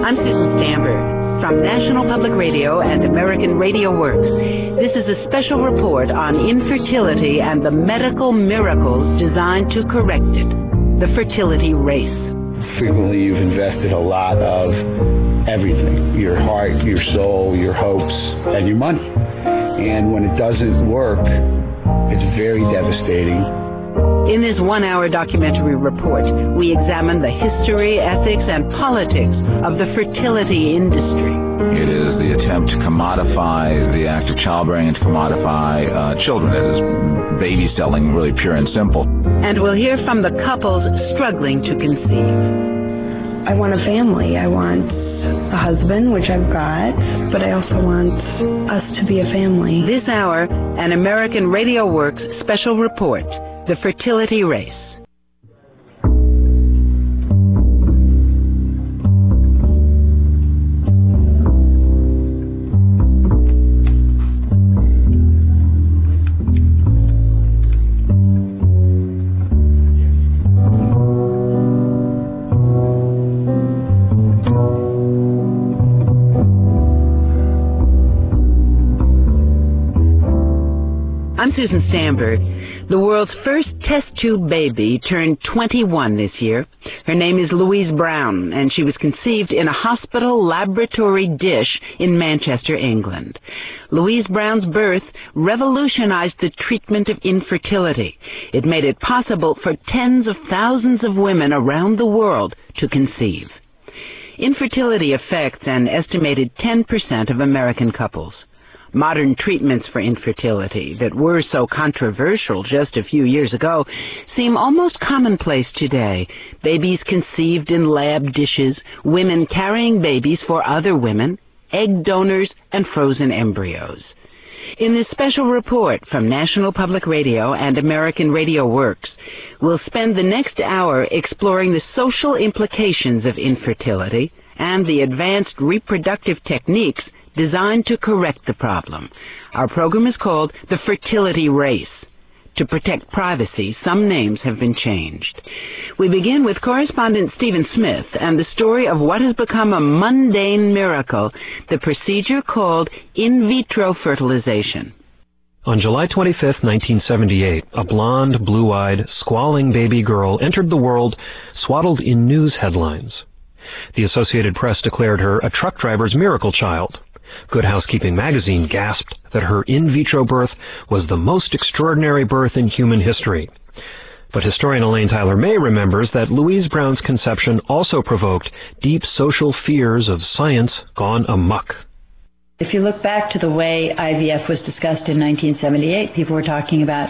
I'm Susan Stamberg from National Public Radio and American Radio Works. This is a special report on infertility and the medical miracles designed to correct it. The fertility race. Frequently you've invested a lot of everything, your heart, your soul, your hopes, and your money. And when it doesn't work, it's very devastating. In this one-hour documentary report, we examine the history, ethics, and politics of the fertility industry. It is the attempt to commodify the act of childbearing and to commodify children. It is baby selling, really pure and simple. And we'll hear from the couples struggling to conceive. I want a family. I want a husband, which I've got, but I also want us to be a family. This hour, an American Radio Works special report, The Fertility Race. I'm Susan Stamberg. The world's first test tube baby turned 21 this year. Her name is Louise Brown, and she was conceived in a hospital laboratory dish in Manchester, England. Louise Brown's birth revolutionized the treatment of infertility. It made it possible for tens of thousands of women around the world to conceive. Infertility affects an estimated 10% of American couples. Modern treatments for infertility that were so controversial just a few years ago seem almost commonplace today. Babies conceived in lab dishes, women carrying babies for other women, egg donors, and frozen embryos. In this special report from National Public Radio and American Radio Works, we'll spend the next hour exploring the social implications of infertility and the advanced reproductive techniques designed to correct the problem. Our program is called The Fertility Race. To protect privacy, some names have been changed. We begin with correspondent Stephen Smith and the story of what has become a mundane miracle, the procedure called in vitro fertilization. On July 25, 1978, a blonde, blue-eyed, squalling baby girl entered the world swaddled in news headlines. The Associated Press declared her a truck driver's miracle child. Good Housekeeping magazine gasped that her in vitro birth was the most extraordinary birth in human history. But historian Elaine Tyler May remembers that Louise Brown's conception also provoked deep social fears of science gone amok. If you look back to the way IVF was discussed in 1978, people were talking about,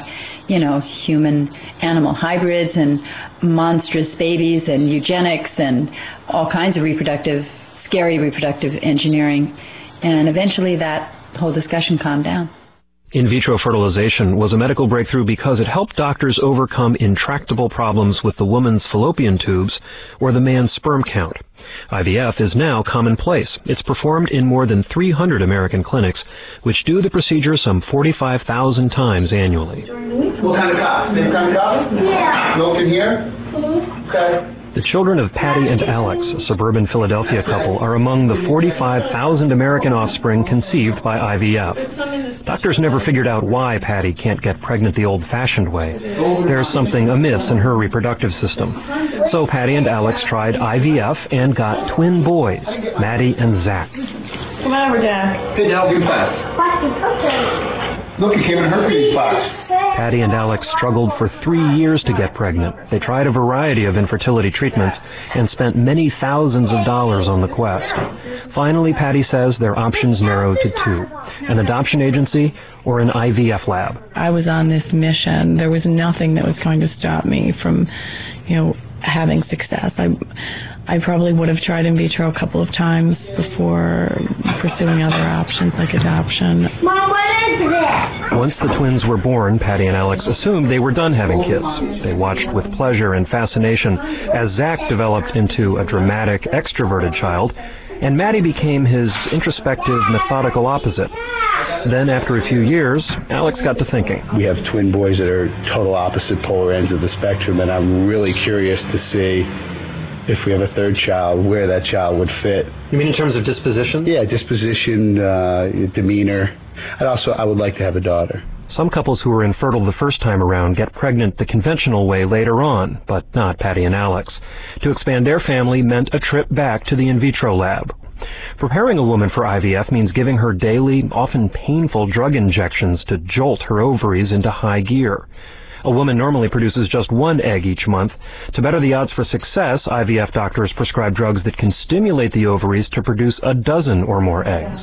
human-animal hybrids and monstrous babies and eugenics and all kinds of scary reproductive engineering. And eventually that whole discussion calmed down. In vitro fertilization was a medical breakthrough because it helped doctors overcome intractable problems with the woman's fallopian tubes or the man's sperm count. IVF is now commonplace. It's performed in more than 300 American clinics, which do the procedure some 45,000 times annually. What kind of coffee? Same kind of coffee? Yeah. Milk in here? Okay. The children of Patty and Alex, a suburban Philadelphia couple, are among the 45,000 American offspring conceived by IVF. Doctors never figured out why Patty can't get pregnant the old-fashioned way. There's something amiss in her reproductive system. So Patty and Alex tried IVF and got twin boys, Maddie and Zach. Come over, Dad. Hey, Dad, give me that. Look, you came in a herpes box. Patty and Alex struggled for 3 years to get pregnant. They tried a variety of infertility treatments and spent many thousands of dollars on the quest. Finally, Patty says their options narrowed to two: an adoption agency or an IVF lab. I was on this mission. There was nothing that was going to stop me from, having success. I probably would have tried in vitro a couple of times before pursuing other options like adoption. Mom, what is this? Once the twins were born, Patty and Alex assumed they were done having kids. They watched with pleasure and fascination as Zach developed into a dramatic, extroverted child, and Maddie became his introspective, methodical opposite. Then, after a few years, Alex got to thinking. We have twin boys that are total opposite polar ends of the spectrum, and I'm really curious to see if we have a third child, where that child would fit. You mean in terms of disposition? Yeah, disposition, demeanor. I would like to have a daughter. Some couples who were infertile the first time around get pregnant the conventional way later on, but not Patty and Alex. To expand their family meant a trip back to the in vitro lab. Preparing a woman for IVF means giving her daily, often painful drug injections to jolt her ovaries into high gear. A woman normally produces just one egg each month. To better the odds for success, IVF doctors prescribe drugs that can stimulate the ovaries to produce a dozen or more eggs.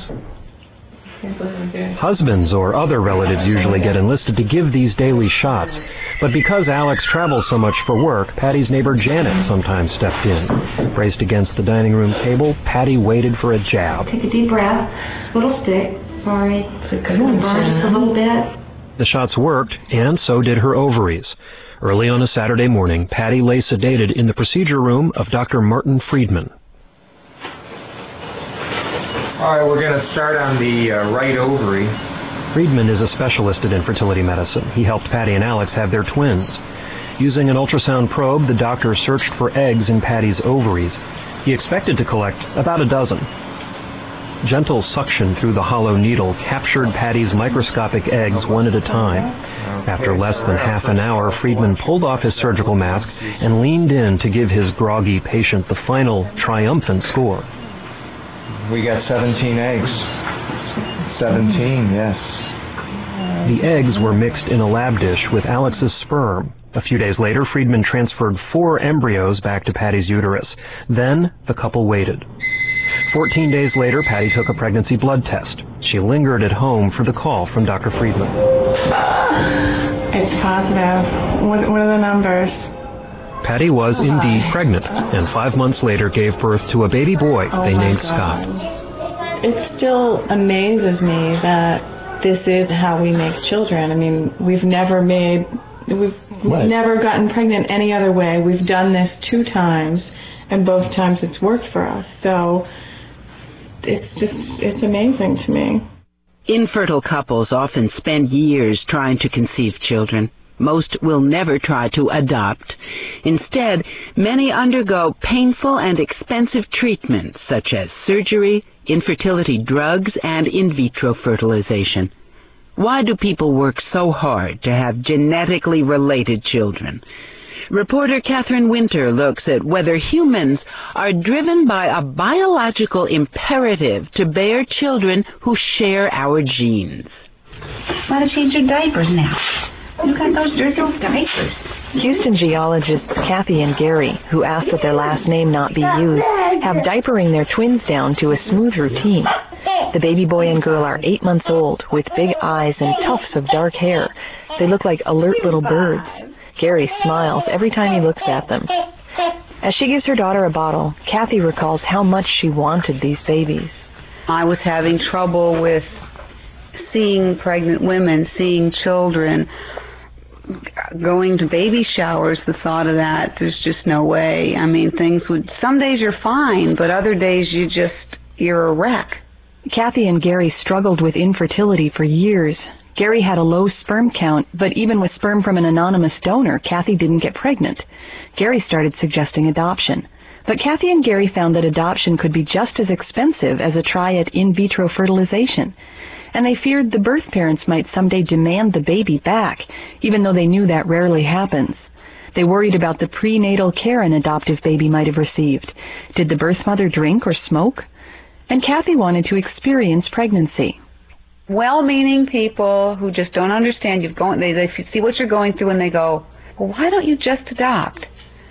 Husbands or other relatives usually get enlisted to give these daily shots. But because Alex travels so much for work, Patty's neighbor Janet sometimes stepped in. Braced against the dining room table, Patty waited for a jab. Take a deep breath. Little stick. Sorry. Come on, burn just a little bit. The shots worked, and so did her ovaries. Early on a Saturday morning, Patty lay sedated in the procedure room of Dr. Martin Friedman. All right, we're going to start on the right ovary. Friedman is a specialist in infertility medicine. He helped Patty and Alex have their twins. Using an ultrasound probe, the doctor searched for eggs in Patty's ovaries. He expected to collect about a dozen. Gentle suction through the hollow needle captured Patty's microscopic eggs one at a time. After less than half an hour, Friedman pulled off his surgical mask and leaned in to give his groggy patient the final triumphant score. We got 17 eggs. 17, yes. The eggs were mixed in a lab dish with Alex's sperm. A few days later, Friedman transferred 4 embryos back to Patty's uterus. Then, the couple waited. 14 days later, Patty took a pregnancy blood test. She lingered at home for the call from Dr. Friedman. It's positive. What are the numbers? Patty was indeed pregnant, and 5 months later gave birth to a baby boy they named Scott. It still amazes me that this is how we make children. I mean, we've never gotten pregnant any other way. We've done this 2 times, and both times it's worked for us. So it's amazing to me. Infertile couples often spend years trying to conceive children. Most will never try to adopt. Instead, many undergo painful and expensive treatments such as surgery, infertility drugs, and in vitro fertilization. Why do people work so hard to have genetically related children? Reporter Catherine Winter looks at whether humans are driven by a biological imperative to bear children who share our genes. Why don't you change your diapers now? You got those dirty old diapers. Houston geologists Kathy and Gary, who asked that their last name not be used, have diapering their twins down to a smooth routine. The baby boy and girl are 8 months old, with big eyes and tufts of dark hair. They look like alert little birds. Gary smiles every time he looks at them. As she gives her daughter a bottle, Kathy recalls how much she wanted these babies. I was having trouble with seeing pregnant women, seeing children, going to baby showers. The thought of that, there's just no way. I mean, some days you're fine, but other days you're a wreck. Kathy and Gary struggled with infertility for years. Gary had a low sperm count, but even with sperm from an anonymous donor, Kathy didn't get pregnant. Gary started suggesting adoption. But Kathy and Gary found that adoption could be just as expensive as a try at in vitro fertilization. And they feared the birth parents might someday demand the baby back, even though they knew that rarely happens. They worried about the prenatal care an adoptive baby might have received. Did the birth mother drink or smoke? And Kathy wanted to experience pregnancy. Well-meaning people who just don't understand they see what you're going through and they go, well, why don't you just adopt?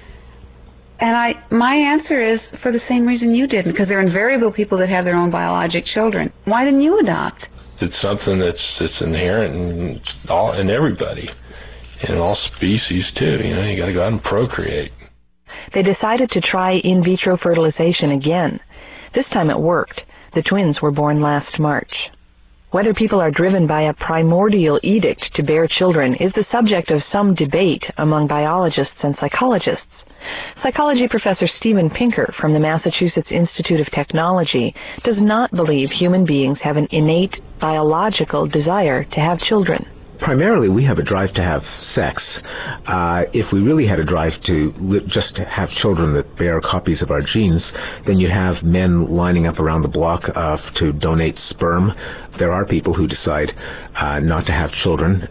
And my answer is for the same reason you didn't, because there are invariable people that have their own biologic children. Why didn't you adopt? It's something that's inherent in everybody, in all species too. You got to go out and procreate. They decided to try in vitro fertilization again. This time it worked. The twins were born last March. Whether people are driven by a primordial edict to bear children is the subject of some debate among biologists and psychologists. Psychology professor Steven Pinker from the Massachusetts Institute of Technology does not believe human beings have an innate biological desire to have children. primarily we have a drive to have sex. If we really had a drive to just have children that bear copies of our genes, then you have men lining up around the block to donate sperm. There are people who decide not to have children.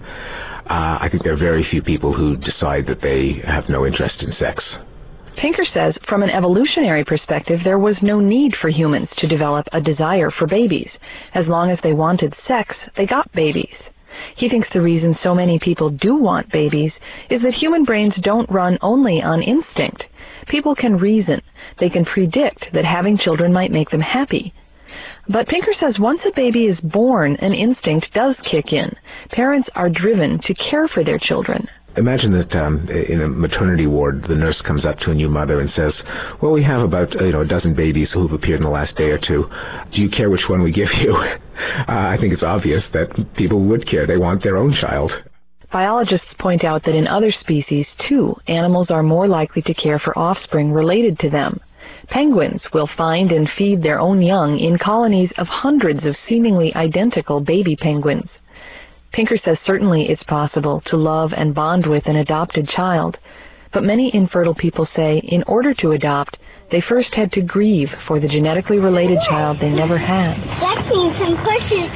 I think there are very few people who decide that they have no interest in sex. Pinker says, from an evolutionary perspective, there was no need for humans to develop a desire for babies. As long as they wanted sex, they got babies. He thinks the reason so many people do want babies is that human brains don't run only on instinct. People can reason. They can predict that having children might make them happy. But Pinker says once a baby is born, an instinct does kick in. Parents are driven to care for their children. Imagine that in a maternity ward, the nurse comes up to a new mother and says, well, we have about a dozen babies who've appeared in the last day or two. Do you care which one we give you? I think it's obvious that people would care. They want their own child. Biologists point out that in other species, too, animals are more likely to care for offspring related to them. Penguins will find and feed their own young in colonies of hundreds of seemingly identical baby penguins. Pinker says certainly it's possible to love and bond with an adopted child, but many infertile people say in order to adopt, they first had to grieve for the genetically related child they never had. That means some pushes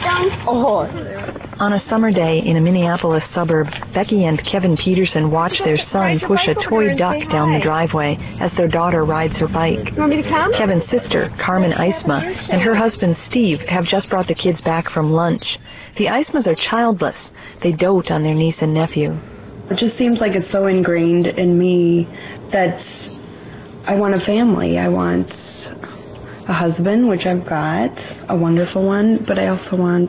don't. On a summer day in a Minneapolis suburb, Becky and Kevin Peterson watch their son push a toy duck down the driveway as their daughter rides her bike. You want me to come? Kevin's sister, Carmen Eisma, and her husband Steve have just brought the kids back from lunch. The Eismas are childless. They dote on their niece and nephew. It just seems like it's so ingrained in me that I want a family. I want a husband, which I've got, a wonderful one, but I also want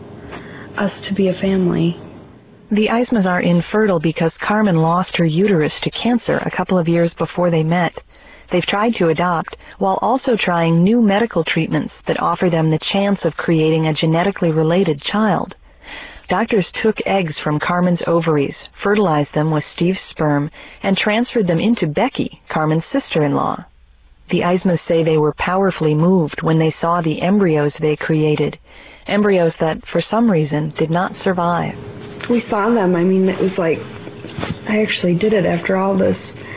us to be a family. The Eismas are infertile because Carmen lost her uterus to cancer a couple of years before they met. They've tried to adopt while also trying new medical treatments that offer them the chance of creating a genetically related child. Doctors took eggs from Carmen's ovaries, fertilized them with Steve's sperm, and transferred them into Becky, Carmen's sister-in-law. The Eismas say they were powerfully moved when they saw the embryos they created, embryos that, for some reason, did not survive. We saw them. I mean, it was like, I actually did it after all this.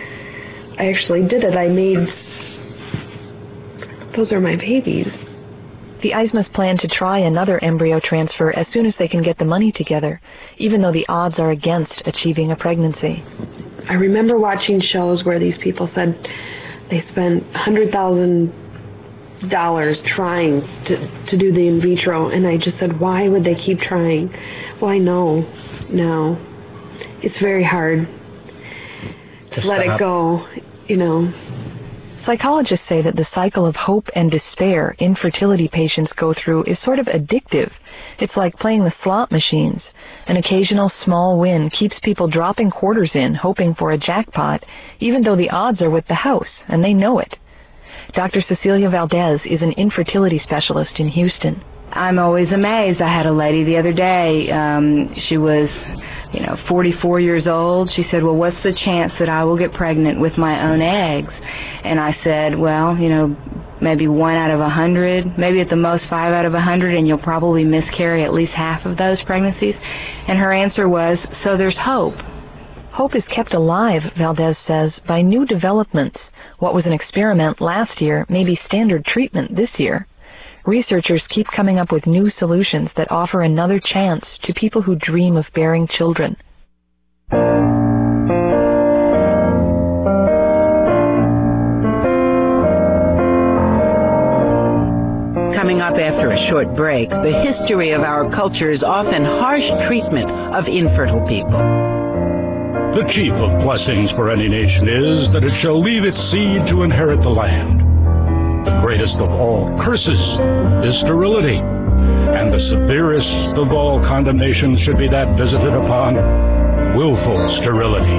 I actually did it. Those are my babies. The Eismas plan to try another embryo transfer as soon as they can get the money together, even though the odds are against achieving a pregnancy. I remember watching shows where these people said they spent $100,000 trying to do the in vitro, and I just said, why would they keep trying? Well, no. It's very hard to let it go, Psychologists say that the cycle of hope and despair infertility patients go through is sort of addictive. It's like playing the slot machines. An occasional small win keeps people dropping quarters in, hoping for a jackpot, even though the odds are with the house, and they know it. Dr. Cecilia Valdez is an infertility specialist in Houston. I'm always amazed. I had a lady the other day, she was 44 years old. She said, well, what's the chance that I will get pregnant with my own eggs? And I said, well, maybe 1 out of 100, maybe at the most 5 out of 100, and you'll probably miscarry at least half of those pregnancies. And her answer was, so there's hope. Hope is kept alive, Valdez says, by new developments. What was an experiment last year may be standard treatment this year. Researchers keep coming up with new solutions that offer another chance to people who dream of bearing children. Coming up after a short break, the history of our culture's often harsh treatment of infertile people. The chief of blessings for any nation is that it shall leave its seed to inherit the land. The greatest of all curses is sterility, and the severest of all condemnations should be that visited upon willful sterility.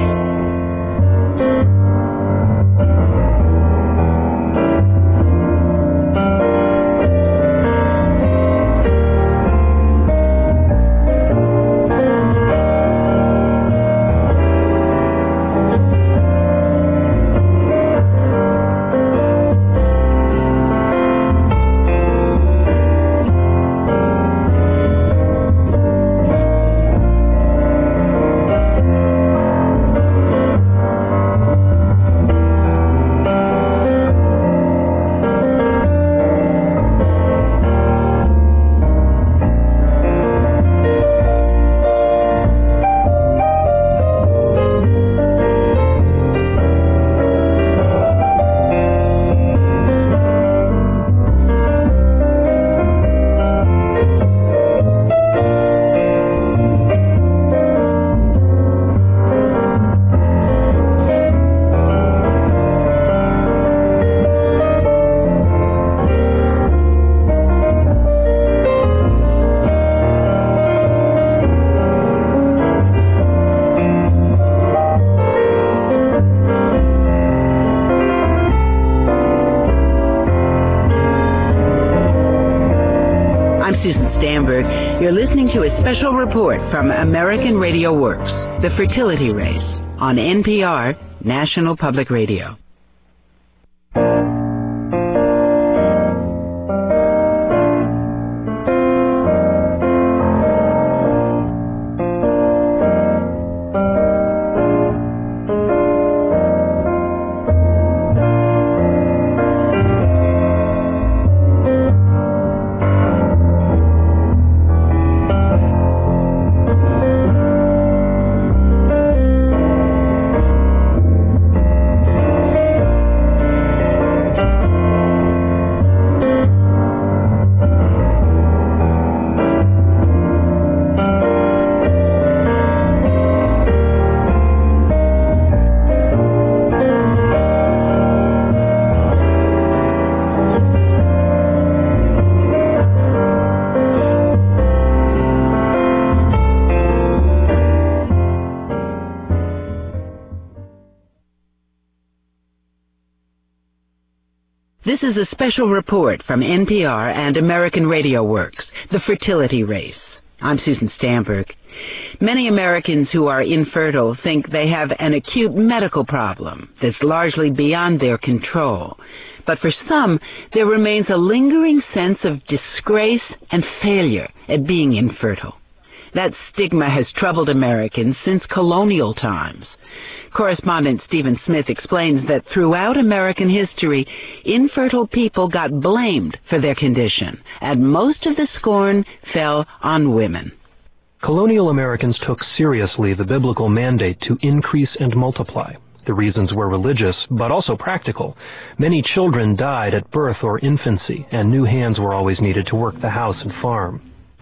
You're listening to a special report from American Radio Works, The Fertility Race, on NPR, National Public Radio. This is a special report from NPR and American Radio Works, The Fertility Race. I'm Susan Stamberg. Many Americans who are infertile think they have an acute medical problem that's largely beyond their control. But for some, there remains a lingering sense of disgrace and failure at being infertile. That stigma has troubled Americans since colonial times. Correspondent Stephen Smith explains that throughout American history, infertile people got blamed for their condition, and most of the scorn fell on women. Colonial Americans took seriously the biblical mandate to increase and multiply. The reasons were religious, but also practical. Many children died at birth or infancy, and new hands were always needed to work the house and farm.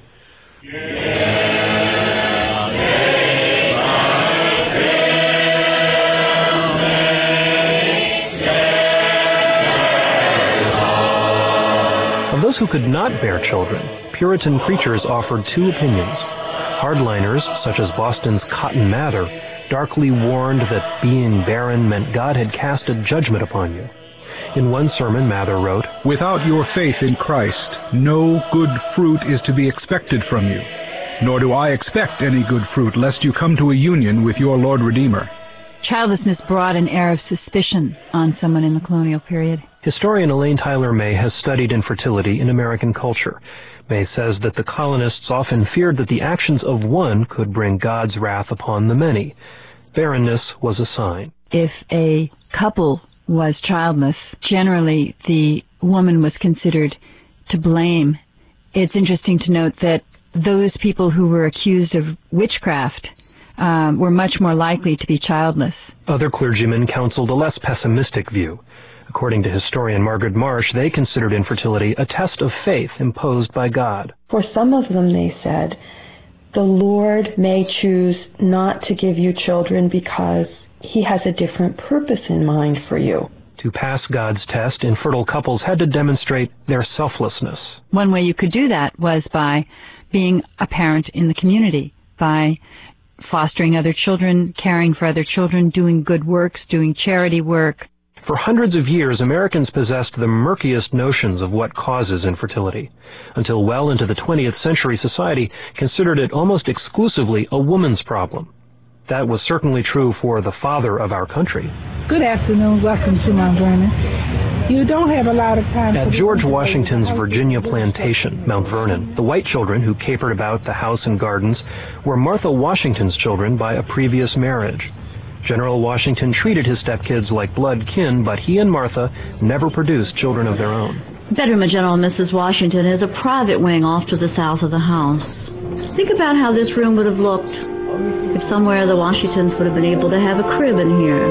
Of those who could not bear children, Puritan preachers offered two opinions. Hardliners, such as Boston's Cotton Mather, darkly warned that being barren meant God had cast a judgment upon you. In one sermon, Mather wrote, "Without your faith in Christ, no good fruit is to be expected from you, nor do I expect any good fruit, lest you come to a union with your Lord Redeemer." Childlessness brought an air of suspicion on someone in the colonial period. Historian Elaine Tyler May has studied infertility in American culture. May says that the colonists often feared that the actions of one could bring God's wrath upon the many. Barrenness was a sign. If a couple was childless, generally the woman was considered to blame. It's interesting to note that those people who were accused of witchcraft were much more likely to be childless. Other clergymen counseled a less pessimistic view. According to historian Margaret Marsh, they considered infertility a test of faith imposed by God. For some of them, they said, the Lord may choose not to give you children because he has a different purpose in mind for you. To pass God's test, infertile couples had to demonstrate their selflessness. One way you could do that was by being a parent in the community, by fostering other children, caring for other children, doing good works, doing charity work. For hundreds of years, Americans possessed the murkiest notions of what causes infertility. Until well into the 20th century, society considered it almost exclusively a woman's problem. That was certainly true for the father of our country. Good afternoon. Welcome to Mount Vernon. You don't have a lot of time. At George Washington's Virginia plantation, Mount Vernon, the white children who capered about the house and gardens were Martha Washington's children by a previous marriage. General Washington treated his stepkids like blood kin, but he and Martha never produced children of their own. Bedroom of General and Mrs. Washington is a private wing off to the south of the house. Think about how this room would have looked if somewhere the Washingtons would have been able to have a crib in here.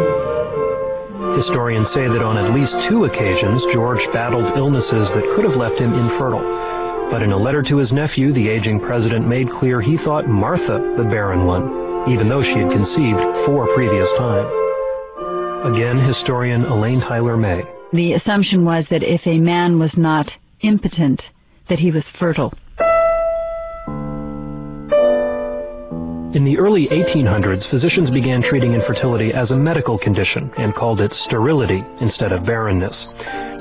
Historians say that on at least 2 occasions, George battled illnesses that could have left him infertile. But in a letter to his nephew, the aging president made clear he thought Martha the barren one, even though she had conceived 4 previous times. Again, historian Elaine Tyler May. The assumption was that if a man was not impotent, that he was fertile. In the early 1800s, physicians began treating infertility as a medical condition and called it sterility instead of barrenness.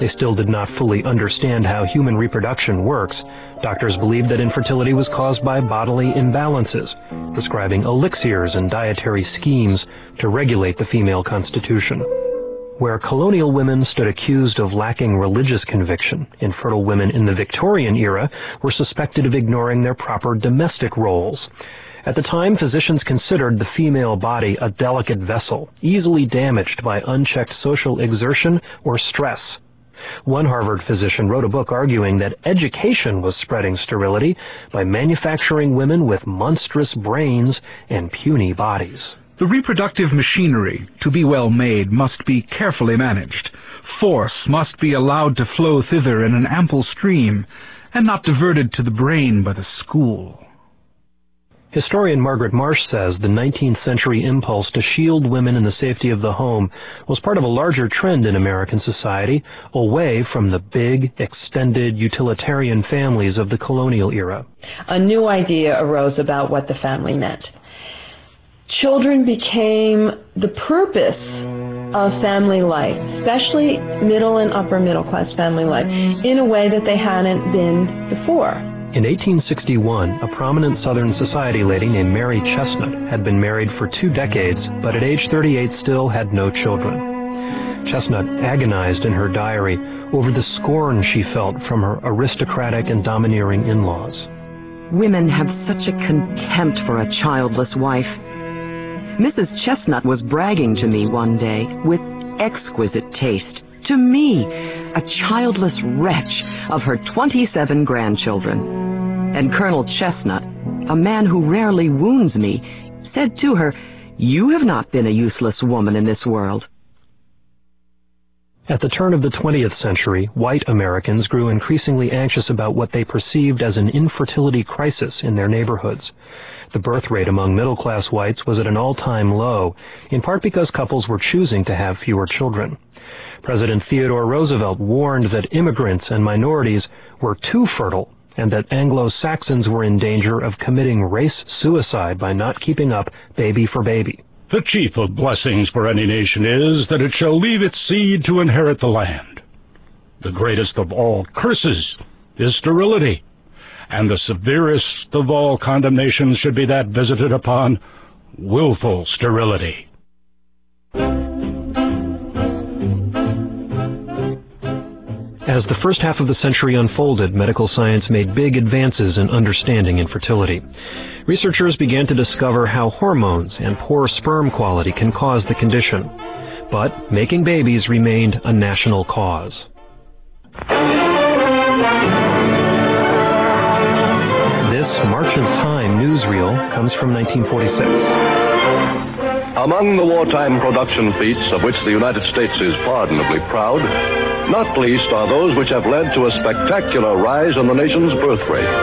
They still did not fully understand how human reproduction works. Doctors believed that infertility was caused by bodily imbalances, prescribing elixirs and dietary schemes to regulate the female constitution. Where colonial women stood accused of lacking religious conviction, infertile women in the Victorian era were suspected of ignoring their proper domestic roles. At the time, physicians considered the female body a delicate vessel, easily damaged by unchecked social exertion or stress. One Harvard physician wrote a book arguing that education was spreading sterility by manufacturing women with monstrous brains and puny bodies. The reproductive machinery, to be well made, must be carefully managed. Force must be allowed to flow thither in an ample stream, and not diverted to the brain by the school. Historian Margaret Marsh says the 19th century impulse to shield women in the safety of the home was part of a larger trend in American society, away from the big, extended, utilitarian families of the colonial era. A new idea arose about what the family meant. Children became the purpose of family life, especially middle and upper middle class family life, in a way that they hadn't been before. In 1861, a prominent Southern society lady named Mary Chestnut had been married for 2 decades, but at age 38 still had no children. Chestnut agonized in her diary over the scorn she felt from her aristocratic and domineering in-laws. Women have such a contempt for a childless wife. Mrs. Chestnut was bragging to me one day with exquisite taste. To me, a childless wretch of her 27 grandchildren. And Colonel Chestnut, a man who rarely wounds me, said to her, "You have not been a useless woman in this world." At the turn of the 20th century, white Americans grew increasingly anxious about what they perceived as an infertility crisis in their neighborhoods. The birth rate among middle-class whites was at an all-time low, in part because couples were choosing to have fewer children. President Theodore Roosevelt warned that immigrants and minorities were too fertile and that Anglo-Saxons were in danger of committing race suicide by not keeping up baby for baby. The chief of blessings for any nation is that it shall leave its seed to inherit the land. The greatest of all curses is sterility, and the severest of all condemnations should be that visited upon willful sterility. As the first half of the century unfolded, medical science made big advances in understanding infertility. Researchers began to discover how hormones and poor sperm quality can cause the condition. But making babies remained a national cause. This March of Time newsreel comes from 1946. Among the wartime production feats of which the United States is pardonably proud, not least are those which have led to a spectacular rise in the nation's birth rate.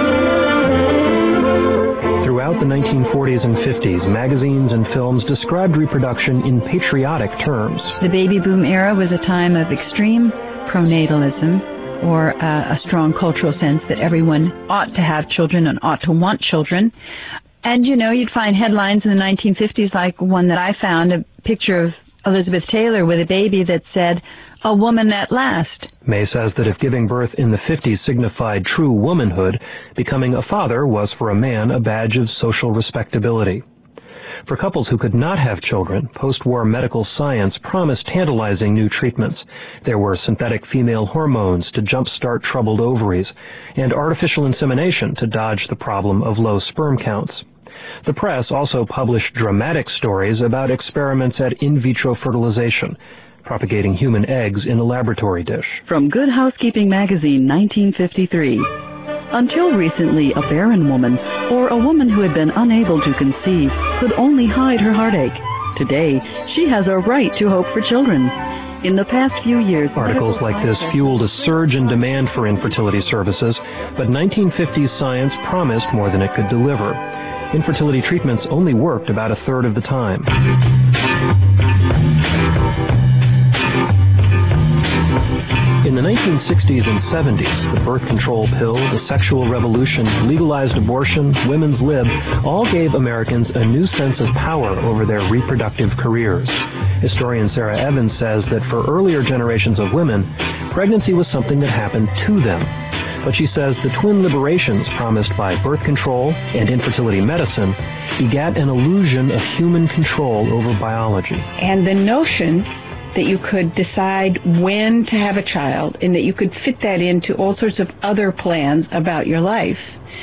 Throughout the 1940s and 50s, magazines and films described reproduction in patriotic terms. The baby boom era was a time of extreme pronatalism, or a strong cultural sense that everyone ought to have children and ought to want children. And, you know, you'd find headlines in the 1950s, like one that I found, a picture of Elizabeth Taylor with a baby that said, "A woman at last." May says that if giving birth in the 50s signified true womanhood, becoming a father was for a man a badge of social respectability. For couples who could not have children, post-war medical science promised tantalizing new treatments. There were synthetic female hormones to jumpstart troubled ovaries, and artificial insemination to dodge the problem of low sperm counts. The press also published dramatic stories about experiments at in vitro fertilization, propagating human eggs in a laboratory dish. From Good Housekeeping magazine, 1953. Until recently, a barren woman, or a woman who had been unable to conceive, could only hide her heartache. Today, she has a right to hope for children. In the past few years, articles like this fueled a surge in demand for infertility services, but 1950s science promised more than it could deliver. Infertility treatments only worked about a third of the time. In the 1960s and 70s, the birth control pill, the sexual revolution, legalized abortion, women's lib, all gave Americans a new sense of power over their reproductive careers. Historian Sarah Evans says that for earlier generations of women, pregnancy was something that happened to them. But she says the twin liberations promised by birth control and infertility medicine begat an illusion of human control over biology. And the notion that you could decide when to have a child and that you could fit that into all sorts of other plans about your life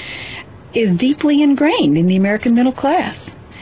is deeply ingrained in the American middle class.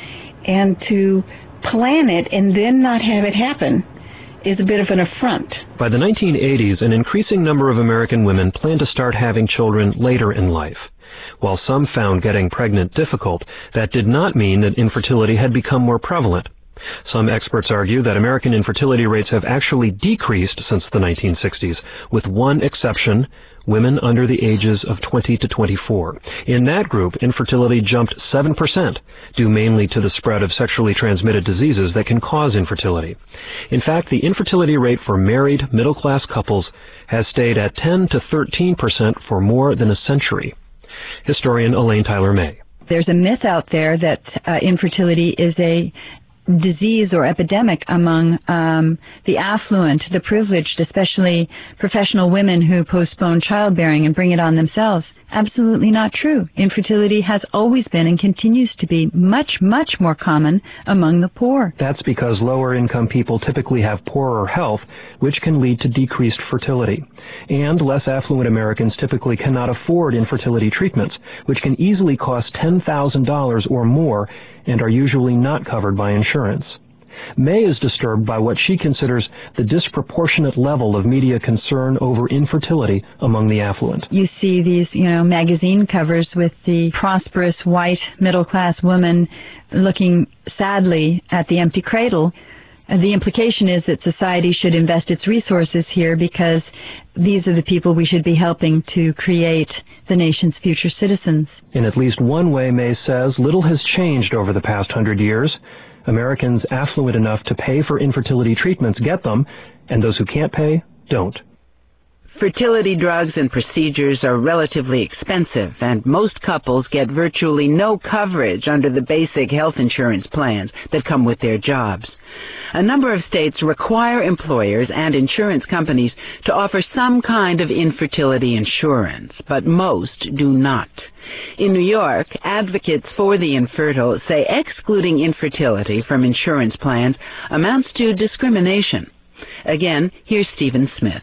And to plan it and then not have it happen is a bit of an affront. By the 1980s, an increasing number of American women planned to start having children later in life. While some found getting pregnant difficult, that did not mean that infertility had become more prevalent. Some experts argue that American infertility rates have actually decreased since the 1960s, with one exception: women under the ages of 20 to 24. In that group, infertility jumped 7%, due mainly to the spread of sexually transmitted diseases that can cause infertility. In fact, the infertility rate for married, middle-class couples has stayed at 10 to 13% for more than a century. Historian Elaine Tyler May. There's a myth out there that infertility is a disease or epidemic among the affluent, the privileged, especially professional women who postpone childbearing and bring it on themselves. Absolutely not true. Infertility has always been and continues to be much, much more common among the poor. That's because lower-income people typically have poorer health, which can lead to decreased fertility. And less affluent Americans typically cannot afford infertility treatments, which can easily cost $10,000 or more and are usually not covered by insurance. May is disturbed by what she considers the disproportionate level of media concern over infertility among the affluent. You see these, magazine covers with the prosperous white middle-class woman looking sadly at the empty cradle. The implication is that society should invest its resources here because these are the people we should be helping to create the nation's future citizens. In at least one way, May says, little has changed over the past 100 years. Americans affluent enough to pay for infertility treatments get them, and those who can't pay don't. Fertility drugs and procedures are relatively expensive, and most couples get virtually no coverage under the basic health insurance plans that come with their jobs. A number of states require employers and insurance companies to offer some kind of infertility insurance, but most do not. In New York, advocates for the infertile say excluding infertility from insurance plans amounts to discrimination. Again, here's Stephen Smith.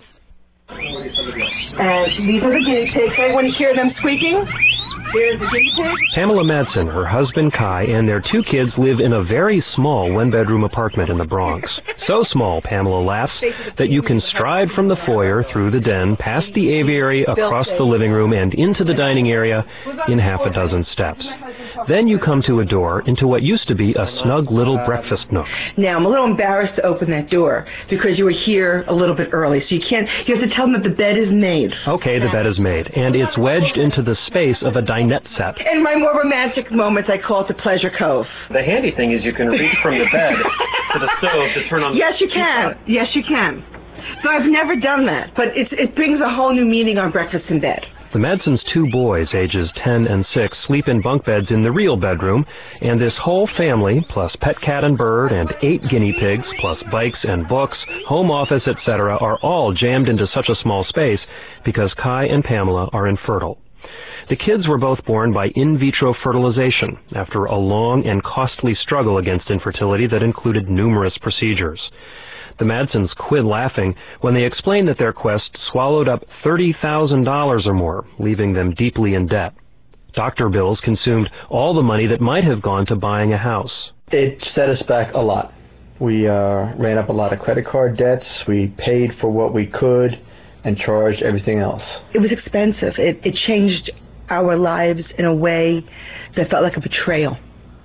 And these are the guinea pigs. Everyone hear them squeaking? There's the guinea pig. Pamela Madsen, her husband Kai, and their 2 kids live in a very small one-bedroom apartment in the Bronx. So small, Pamela laughs, that you can stride from the foyer through the den, past the aviary, across the living room, and into the dining area in half a dozen steps. Then you come to a door into what used to be a snug little breakfast nook. Now, I'm a little embarrassed to open that door because you were here a little bit early, so you have to tell them that the bed is made. Okay, the bed is made, and it's wedged into the space of a dinette set. In my more romantic moments, I call it the Pleasure Cove. The handy thing is you can reach from the bed to the stove to turn on. Yes, you can. Yes, you can. So I've never done that, but it brings a whole new meaning on breakfast in bed. The Madsens' 2 boys, ages 10 and 6, sleep in bunk beds in the real bedroom, and this whole family, plus pet cat and bird, and 8 guinea pigs, plus bikes and books, home office, etc., are all jammed into such a small space because Kai and Pamela are infertile. The kids were both born by in vitro fertilization after a long and costly struggle against infertility that included numerous procedures. The Madsens quit laughing when they explained that their quest swallowed up $30,000 or more, leaving them deeply in debt. Doctor bills consumed all the money that might have gone to buying a house. It set us back a lot. We ran up a lot of credit card debts. We paid for what we could and charged everything else. It was expensive. It changed our lives in a way that felt like a betrayal.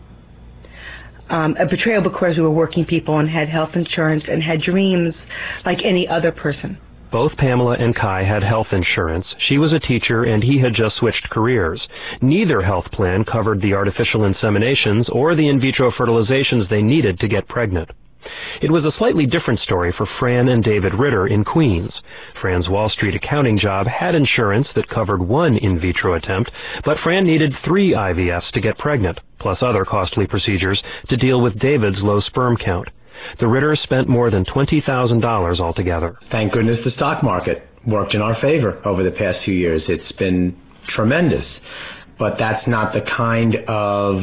A betrayal because we were working people and had health insurance and had dreams like any other person. Both Pamela and Kai had health insurance. She was a teacher and he had just switched careers. Neither health plan covered the artificial inseminations or the in vitro fertilizations they needed to get pregnant. It was a slightly different story for Fran and David Ritter in Queens. Fran's Wall Street accounting job had insurance that covered one in vitro attempt, but Fran needed 3 IVFs to get pregnant, plus other costly procedures to deal with David's low sperm count. The Ritters spent more than $20,000 altogether. Thank goodness the stock market worked in our favor over the past few years. It's been tremendous. But that's not the kind of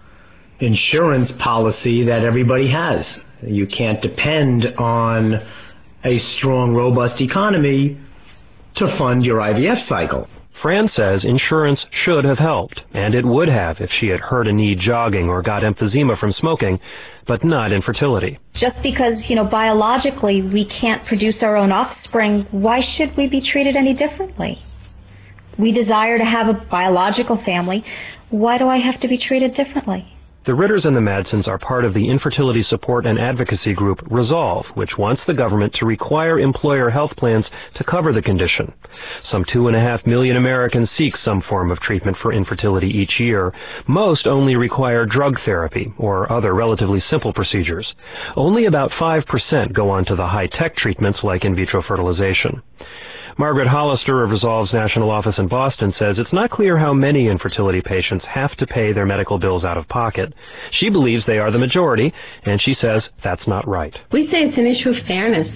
insurance policy that everybody has. You can't depend on a strong, robust economy to fund your IVF cycle. Fran says insurance should have helped, and it would have if she had hurt a knee jogging or got emphysema from smoking, but not infertility. Just because, biologically we can't produce our own offspring, why should we be treated any differently? We desire to have a biological family. Why do I have to be treated differently? The Ritters and the Madsons are part of the infertility support and advocacy group Resolve, which wants the government to require employer health plans to cover the condition. Some 2.5 million Americans seek some form of treatment for infertility each year. Most only require drug therapy or other relatively simple procedures. Only about 5% go on to the high-tech treatments like in vitro fertilization. Margaret Hollister of Resolve's national office in Boston says it's not clear how many infertility patients have to pay their medical bills out of pocket. She believes they are the majority, and she says that's not right. We say it's an issue of fairness.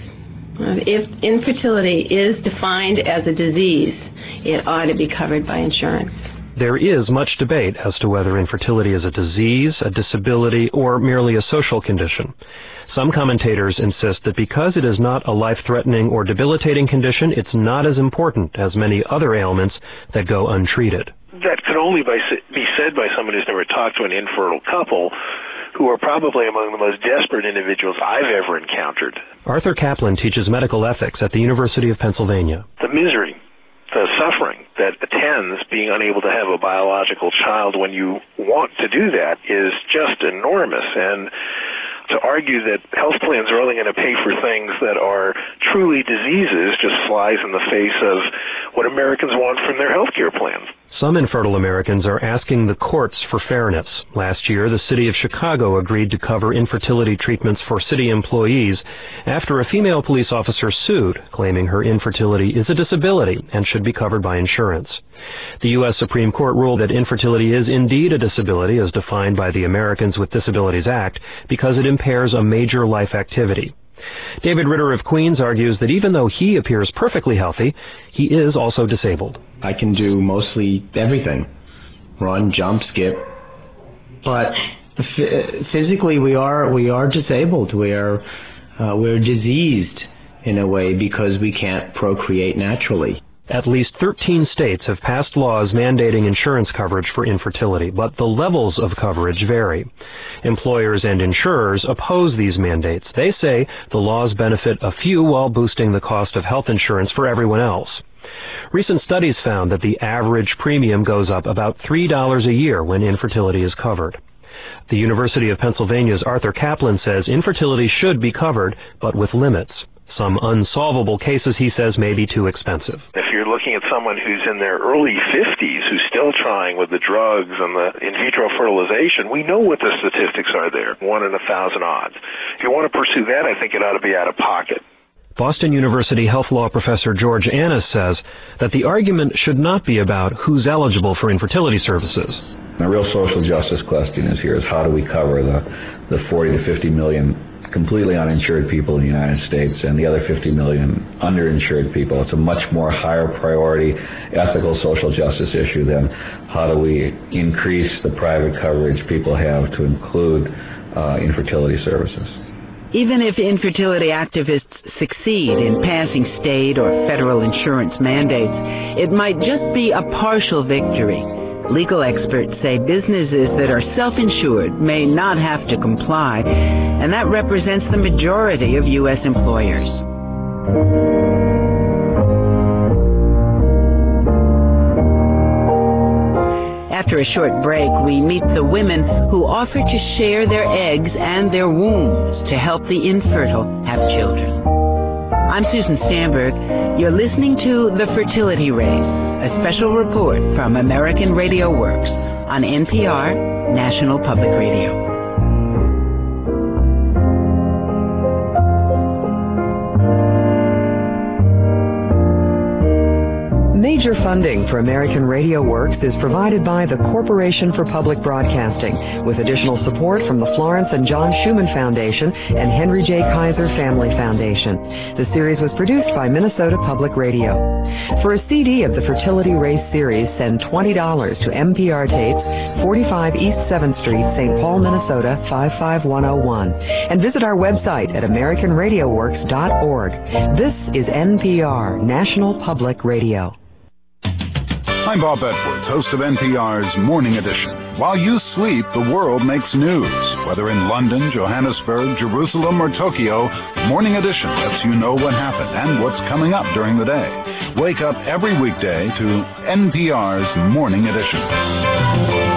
If infertility is defined as a disease, it ought to be covered by insurance. There is much debate as to whether infertility is a disease, a disability, or merely a social condition. Some commentators insist that because it is not a life-threatening or debilitating condition, it's not as important as many other ailments that go untreated. That could only be said by someone who's never talked to an infertile couple, who are probably among the most desperate individuals I've ever encountered. Arthur Kaplan teaches medical ethics at the University of Pennsylvania. The misery, the suffering that attends being unable to have a biological child when you want to do that is just enormous. And to argue that health plans are only going to pay for things that are truly diseases just flies in the face of what Americans want from their health care plans. Some infertile Americans are asking the courts for fairness. Last year, the city of Chicago agreed to cover infertility treatments for city employees after a female police officer sued, claiming her infertility is a disability and should be covered by insurance. The U.S. Supreme Court ruled that infertility is indeed a disability as defined by the Americans with Disabilities Act because it impairs a major life activity. David Ritter of Queens argues that even though he appears perfectly healthy, he is also disabled. I can do mostly everything. Run, jump, skip. But physically we are disabled. We're diseased in a way because we can't procreate naturally. At least 13 states have passed laws mandating insurance coverage for infertility, but the levels of coverage vary. Employers and insurers oppose these mandates. They say the laws benefit a few while boosting the cost of health insurance for everyone else. Recent studies found that the average premium goes up about $3 a year when infertility is covered. The University of Pennsylvania's Arthur Kaplan says infertility should be covered, but with limits. Some unsolvable cases, he says, may be too expensive. If you're looking at someone who's in their early 50s who's still trying with the drugs and the in vitro fertilization, we know what the statistics are there, 1 in 1,000 odds. If you want to pursue that, I think it ought to be out of pocket. Boston University health law professor George Annis says that the argument should not be about who's eligible for infertility services. The real social justice question is how do we cover the 40 to 50 million completely uninsured people in the United States and the other 50 million underinsured people. It's a much more higher priority ethical social justice issue than how do we increase the private coverage people have to include infertility services. Even if infertility activists succeed in passing state or federal insurance mandates, it might just be a partial victory. Legal experts say businesses that are self-insured may not have to comply, and that represents the majority of U.S. employers. After a short break, we meet the women who offer to share their eggs and their wombs to help the infertile have children. I'm Susan Stamberg. You're listening to The Fertility Race, a special report from American Radio Works on NPR, National Public Radio. Major funding for American Radio Works is provided by the Corporation for Public Broadcasting, with additional support from the Florence and John Schumann Foundation and Henry J. Kaiser Family Foundation. The series was produced by Minnesota Public Radio. For a CD of the Fertility Race series, send $20 to MPR Tapes, 45 East 7th Street, St. Paul, Minnesota 55101, and visit our website at AmericanRadioWorks.org. This is NPR, National Public Radio. I'm Bob Edwards, host of NPR's Morning Edition. While you sleep, the world makes news. Whether in London, Johannesburg, Jerusalem, or Tokyo, Morning Edition lets you know what happened and what's coming up during the day. Wake up every weekday to NPR's Morning Edition.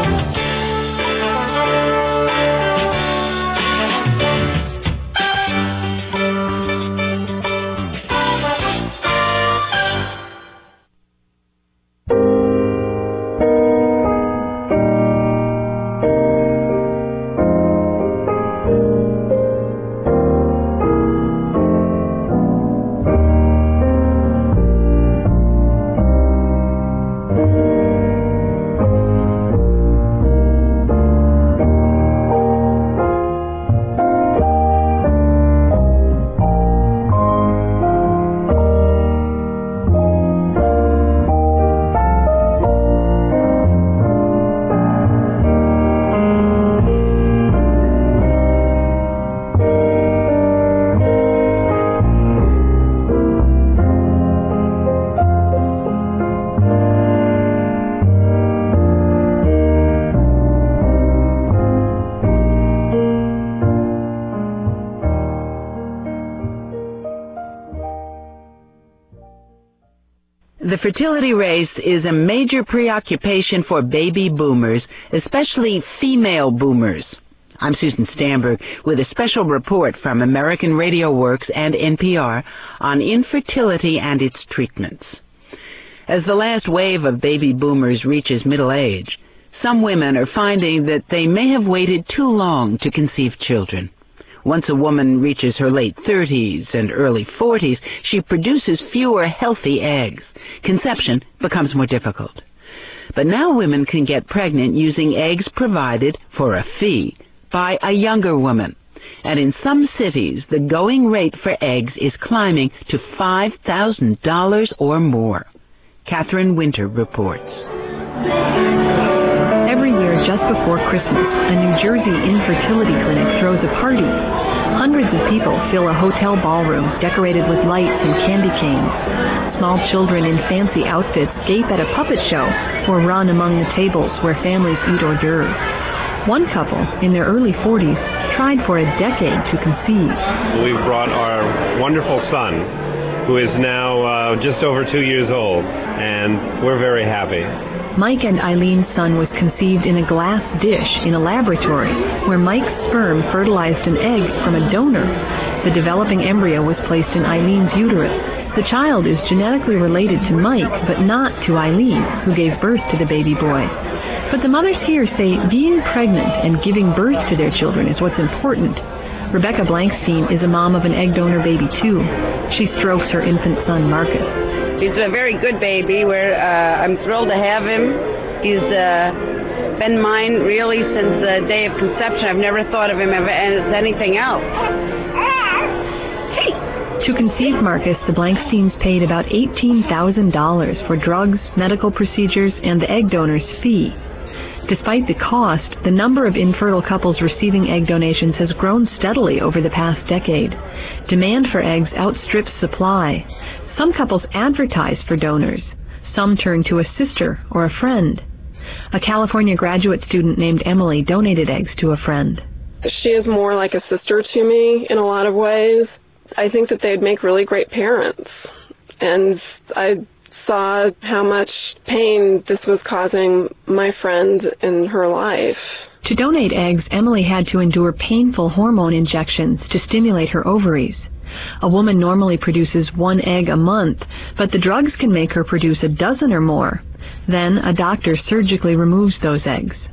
The fertility race is a major preoccupation for baby boomers, especially female boomers. I'm Susan Stamberg with a special report from American Radio Works and NPR on infertility and its treatments. As the last wave of baby boomers reaches middle age, some women are finding that they may have waited too long to conceive children. Once a woman reaches her late 30s and early 40s, she produces fewer healthy eggs. Conception becomes more difficult. But now women can get pregnant using eggs provided for a fee by a younger woman. And in some cities, the going rate for eggs is climbing to $5,000 or more. Catherine Winter reports. Every year, just before Christmas, a New Jersey infertility clinic throws a party. Hundreds of people fill a hotel ballroom decorated with lights and candy canes. Small children in fancy outfits gape at a puppet show or run among the tables where families eat hors d'oeuvres. One couple, in their early 40s, tried for a decade to conceive. We've brought our wonderful son, who is now just over 2 years old, and we're very happy. Mike and Eileen's son was conceived in a glass dish in a laboratory where Mike's sperm fertilized an egg from a donor. The developing embryo was placed in Eileen's uterus. The child is genetically related to Mike, but not to Eileen, who gave birth to the baby boy. But the mothers here say being pregnant and giving birth to their children is what's important. Rebecca Blankstein is a mom of an egg donor baby, too. She strokes her infant son, Marcus. He's a very good baby. I'm thrilled to have him. He's been mine really since the day of conception. I've never thought of him as anything else. To conceive Marcus, the Blanksteins paid about $18,000 for drugs, medical procedures, and the egg donor's fee. Despite the cost, the number of infertile couples receiving egg donations has grown steadily over the past decade. Demand for eggs outstrips supply. Some couples advertise for donors. Some turn to a sister or a friend. A California graduate student named Emily donated eggs to a friend. She is more like a sister to me in a lot of ways. I think that they'd make really great parents. And I saw how much pain this was causing my friend in her life. To donate eggs, Emily had to endure painful hormone injections to stimulate her ovaries. A woman normally produces 1 egg a month, but the drugs can make her produce a dozen or more. Then a doctor surgically removes those eggs.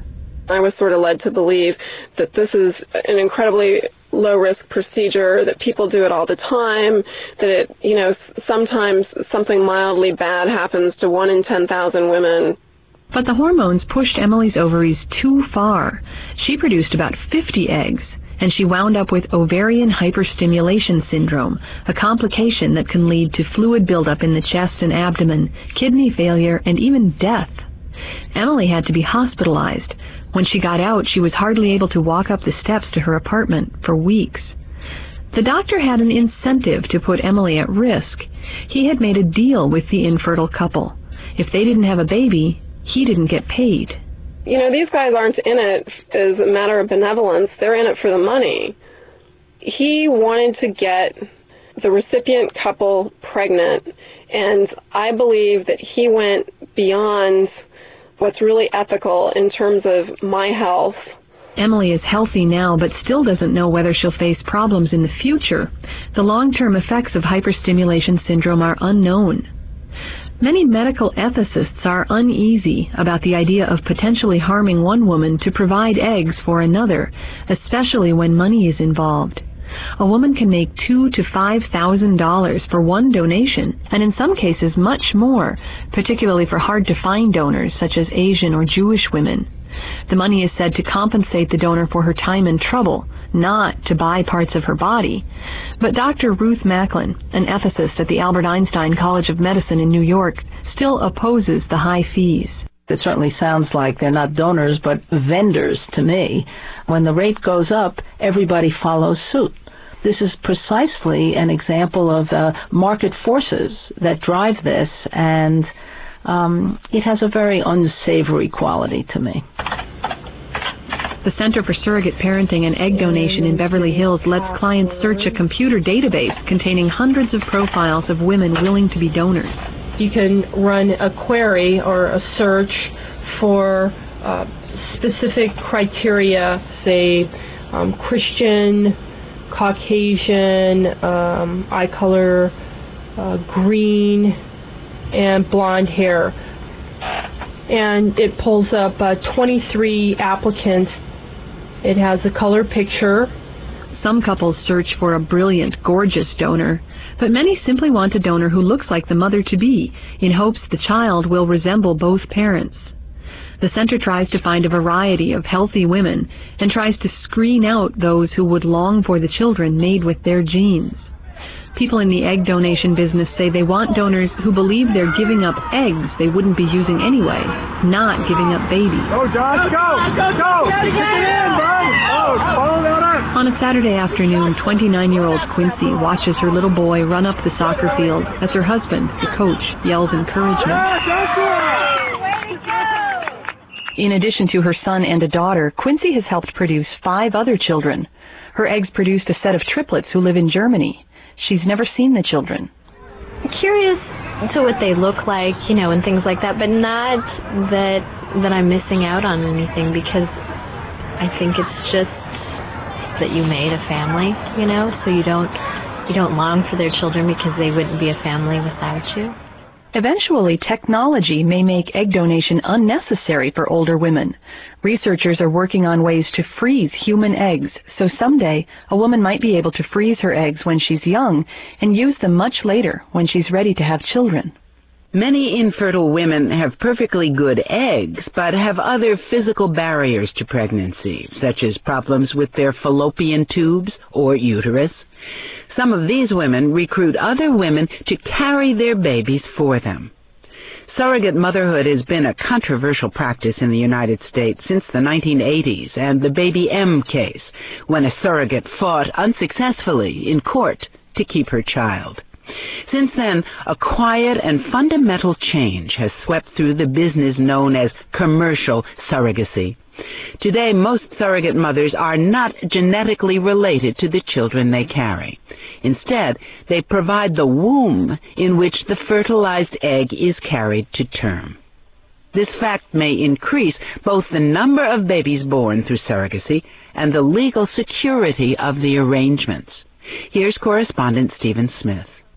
I was sort of led to believe that this is an incredibly low-risk procedure, that people do it all the time, that it, sometimes something mildly bad happens to 1 in 10,000 women. But the hormones pushed Emily's ovaries too far. She produced about 50 eggs, and she wound up with ovarian hyperstimulation syndrome, a complication that can lead to fluid buildup in the chest and abdomen, kidney failure, and even death. Emily had to be hospitalized. When she got out, she was hardly able to walk up the steps to her apartment for weeks. The doctor had an incentive to put Emily at risk. He had made a deal with the infertile couple. If they didn't have a baby, he didn't get paid. These guys aren't in it as a matter of benevolence. They're in it for the money. He wanted to get the recipient couple pregnant, and I believe that he went beyond what's really ethical in terms of my health. Emily is healthy now, but still doesn't know whether she'll face problems in the future. The long-term effects of hyperstimulation syndrome are unknown. Many medical ethicists are uneasy about the idea of potentially harming one woman to provide eggs for another, especially when money is involved. A woman can make $2,000 to $5,000 for one donation, and in some cases much more, particularly for hard-to-find donors such as Asian or Jewish women. The money is said to compensate the donor for her time and trouble, not to buy parts of her body. But Dr. Ruth Macklin, an ethicist at the Albert Einstein College of Medicine in New York, still opposes the high fees. It certainly sounds like they're not donors, but vendors to me. When the rate goes up, everybody follows suit. This is precisely an example of market forces that drive this, and it has a very unsavory quality to me. The Center for Surrogate Parenting and Egg Donation in Beverly Hills lets clients search a computer database containing hundreds of profiles of women willing to be donors. You can run a query or a search for specific criteria, say Christian, Caucasian, eye color, green, and blonde hair. And it pulls up 23 applicants. It has a color picture. Some couples search for a brilliant, gorgeous donor, but many simply want a donor who looks like the mother-to-be, in hopes the child will resemble both parents. The center tries to find a variety of healthy women and tries to screen out those who would long for the children made with their genes. People in the egg donation business say they want donors who believe they're giving up eggs they wouldn't be using anyway, not giving up babies. Go, Josh, go! Go! Get it in, bud! Oh, follow that up! On a Saturday afternoon, 29-year-old Quincy watches her little boy run up the soccer field as her husband, the coach, yells encouragement. In addition to her son and a daughter, Quincy has helped produce 5 other children. Her eggs produced a set of triplets who live in Germany. She's never seen the children. I'm curious to what they look like, and things like that, but not that I'm missing out on anything, because I think it's just that you made a family, so you don't long for their children because they wouldn't be a family without you. Eventually, technology may make egg donation unnecessary for older women. Researchers are working on ways to freeze human eggs, so someday a woman might be able to freeze her eggs when she's young and use them much later when she's ready to have children. Many infertile women have perfectly good eggs, but have other physical barriers to pregnancy, such as problems with their fallopian tubes or uterus. Some of these women recruit other women to carry their babies for them. Surrogate motherhood has been a controversial practice in the United States since the 1980s and the Baby M case, when a surrogate fought unsuccessfully in court to keep her child. Since then, a quiet and fundamental change has swept through the business known as commercial surrogacy. Today, most surrogate mothers are not genetically related to the children they carry. Instead, they provide the womb in which the fertilized egg is carried to term. This fact may increase both the number of babies born through surrogacy and the legal security of the arrangements. Here's correspondent Stephen Smith.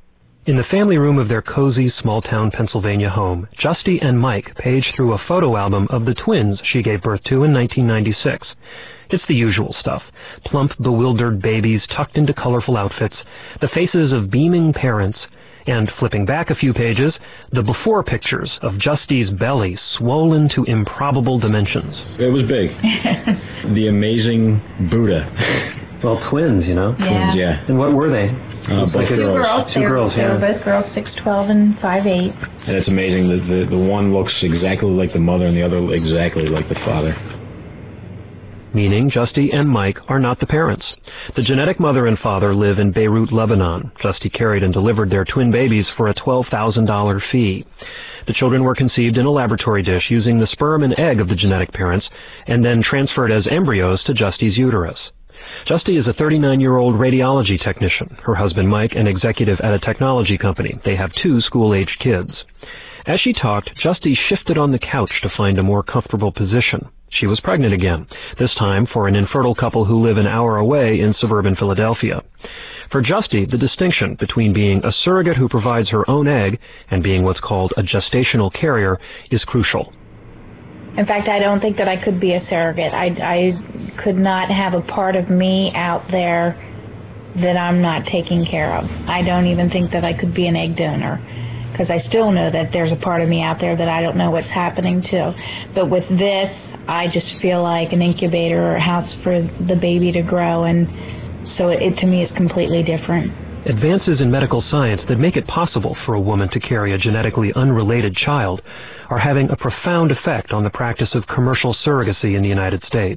In the family room of their cozy, small-town Pennsylvania home, Justy and Mike page through a photo album of the twins she gave birth to in 1996. It's the usual stuff. Plump, bewildered babies tucked into colorful outfits, the faces of beaming parents, and flipping back a few pages, the before pictures of Justy's belly swollen to improbable dimensions. It was big. The amazing Buddha. Well, twins, you know? Yeah. Twins, yeah. And what were they? Both Two girls. Two girls, They were yeah. both girls, 6'12" and 5'8". And it's amazing that the one looks exactly like the mother and the other exactly like the father. Meaning Justy and Mike are not the parents. The genetic mother and father live in Beirut, Lebanon. Justy carried and delivered their twin babies for a $12,000 fee. The children were conceived in a laboratory dish using the sperm and egg of the genetic parents and then transferred as embryos to Justy's uterus. Justy is a 39-year-old radiology technician. Her husband Mike, an executive at a technology company. They have 2 school-aged kids. As she talked, Justy shifted on the couch to find a more comfortable position. She was pregnant again, this time for an infertile couple who live an hour away in suburban Philadelphia. For Justy, the distinction between being a surrogate who provides her own egg and being what's called a gestational carrier is crucial. In fact, I don't think that I could be a surrogate. I could not have a part of me out there that I'm not taking care of. I don't even think that I could be an egg donor, because I still know that there's a part of me out there that I don't know what's happening to. But with this, I just feel like an incubator or a house for the baby to grow, and so it to me is completely different. Advances in medical science that make it possible for a woman to carry a genetically unrelated child are having a profound effect on the practice of commercial surrogacy in the United States.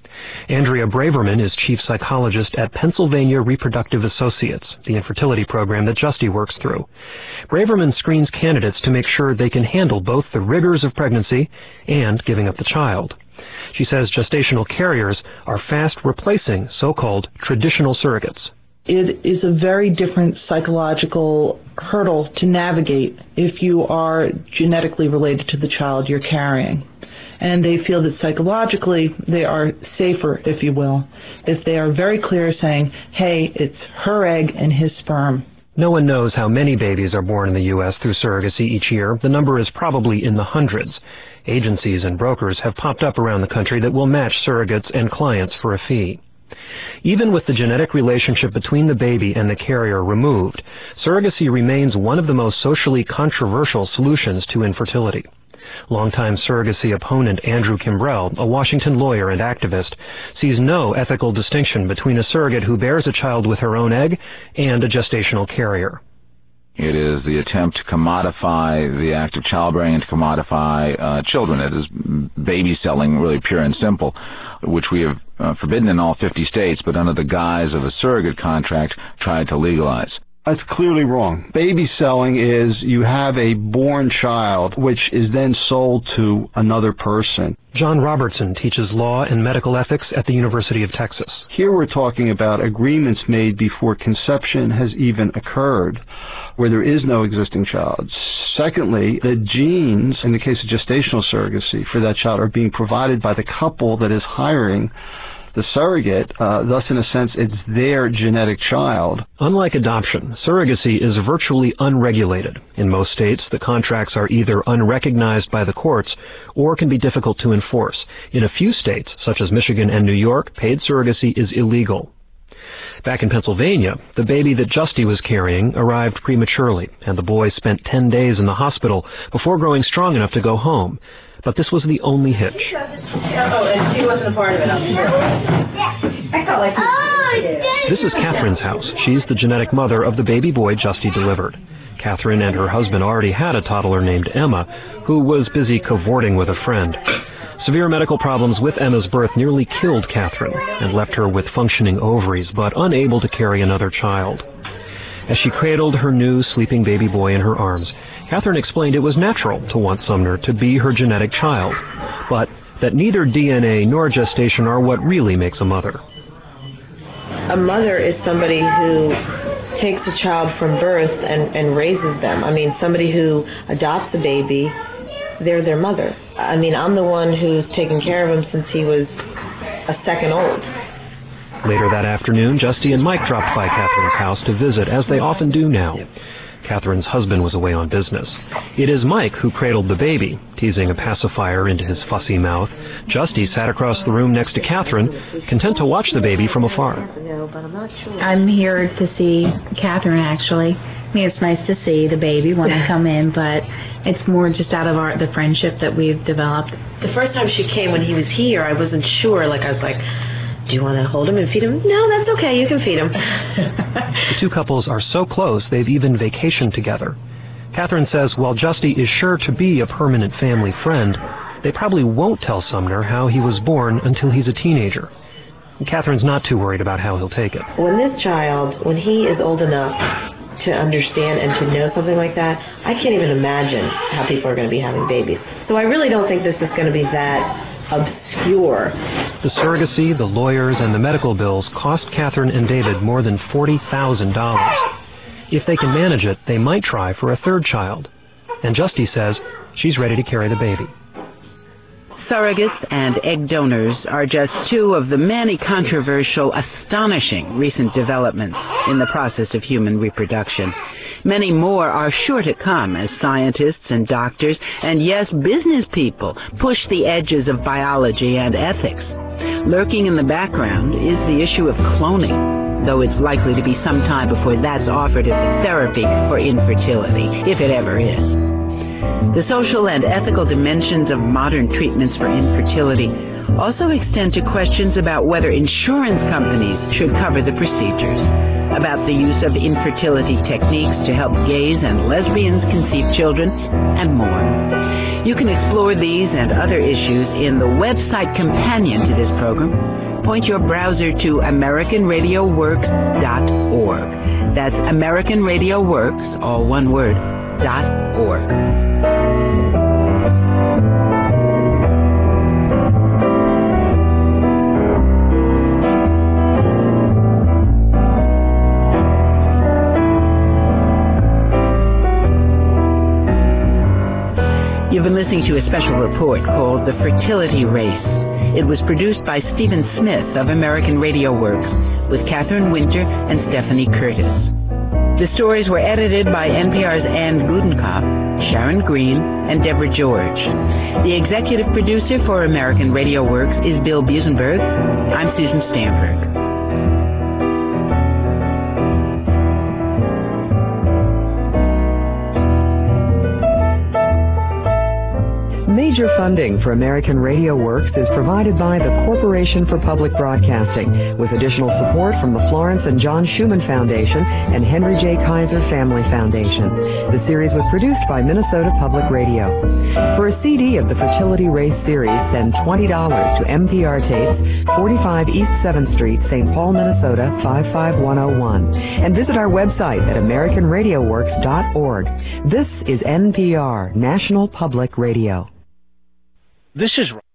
Andrea Braverman is chief psychologist at Pennsylvania Reproductive Associates, the infertility program that Justy works through. Braverman screens candidates to make sure they can handle both the rigors of pregnancy and giving up the child. She says gestational carriers are fast replacing so-called traditional surrogates. It is a very different psychological hurdle to navigate if you are genetically related to the child you're carrying. And they feel that psychologically they are safer, if you will, if they are very clear saying, hey, it's her egg and his sperm. No one knows how many babies are born in the U.S. through surrogacy each year. The number is probably in the hundreds. Agencies and brokers have popped up around the country that will match surrogates and clients for a fee. Even with the genetic relationship between the baby and the carrier removed, surrogacy remains one of the most socially controversial solutions to infertility. Longtime surrogacy opponent Andrew Kimbrell, a Washington lawyer and activist, sees no ethical distinction between a surrogate who bears a child with her own egg and a gestational carrier. It is the attempt to commodify the act of childbearing and to commodify children. It is baby selling, really pure and simple, which we have forbidden in all 50 states, but under the guise of a surrogate contract tried to legalize. That's clearly wrong. Baby selling is you have a born child which is then sold to another person. John Robertson teaches law and medical ethics at the University of Texas. Here we're talking about agreements made before conception has even occurred, where there is no existing child. Secondly, the genes, in the case of gestational surrogacy, for that child are being provided by the couple that is hiring the surrogate, thus in a sense it's their genetic child. Unlike adoption, surrogacy is virtually unregulated. In most states, the contracts are either unrecognized by the courts or can be difficult to enforce. In a few states, such as Michigan and New York, paid surrogacy is illegal. Back in Pennsylvania, the baby that Justy was carrying arrived prematurely, and the boy spent 10 days in the hospital before growing strong enough to go home. But this was the only hitch. Oh, and she wasn't a part of it, I'm sure. I felt like This is Catherine's house. She's the genetic mother of the baby boy Justy delivered. Catherine and her husband already had a toddler named Emma, who was busy cavorting with a friend. Severe medical problems with Emma's birth nearly killed Catherine and left her with functioning ovaries, but unable to carry another child. As she cradled her new sleeping baby boy in her arms, Catherine explained it was natural to want Sumner to be her genetic child, but that neither DNA nor gestation are what really makes a mother. A mother is somebody who takes a child from birth and raises them. I mean, somebody who adopts a baby, they're their mother. I mean, I'm the one who's taken care of him since he was a second old. Later that afternoon, Justy and Mike dropped by Catherine's house to visit, as they often do now. Catherine's husband was away on business. It is Mike who cradled the baby, teasing a pacifier into his fussy mouth. Justy sat across the room next to Catherine, content to watch the baby from afar. I'm here to see Catherine, actually. I mean, it's nice to see the baby when I come in, but it's more just out of the friendship that we've developed. The first time she came when he was here, I wasn't sure. I was like, do you want to hold him and feed him? No, that's okay. You can feed him. The two couples are so close they've even vacationed together. Catherine says while Justy is sure to be a permanent family friend, they probably won't tell Sumner how he was born until he's a teenager. And Catherine's not too worried about how he'll take it. When this child, when he is old enough to understand and to know something like that, I can't even imagine how people are going to be having babies. So I really don't think this is going to be that obscure. The surrogacy, the lawyers, and the medical bills cost Catherine and David more than $40,000. If they can manage it, they might try for a third child. And Justy says she's ready to carry the baby. Surrogates and egg donors are just two of the many controversial, astonishing recent developments in the process of human reproduction. Many more are sure to come as scientists and doctors, and yes, business people push the edges of biology and ethics. Lurking in the background is the issue of cloning, though it's likely to be some time before that's offered as a therapy for infertility, if it ever is. The social and ethical dimensions of modern treatments for infertility also extend to questions about whether insurance companies should cover the procedures, about the use of infertility techniques to help gays and lesbians conceive children, and more. You can explore these and other issues in the website companion to this program. Point your browser to AmericanRadioWorks.org. That's AmericanRadioWorks, all one word, .org. You've been listening to a special report called The Fertility Race. It was produced by Stephen Smith of American Radio Works with Catherine Winter and Stephanie Curtis. The stories were edited by NPR's Ann Gudenkopf, Sharon Green, and Deborah George. The executive producer for American Radio Works is Bill Busenberg. I'm Susan Stamberg. Major funding for American Radio Works is provided by the Corporation for Public Broadcasting, with additional support from the Florence and John Schumann Foundation and Henry J. Kaiser Family Foundation. The series was produced by Minnesota Public Radio. For a CD of the Fertility Race series, send $20 to MPR Tapes, 45 East 7th Street, St. Paul, Minnesota, 55101. And visit our website at AmericanRadioWorks.org. This is NPR, National Public Radio. This is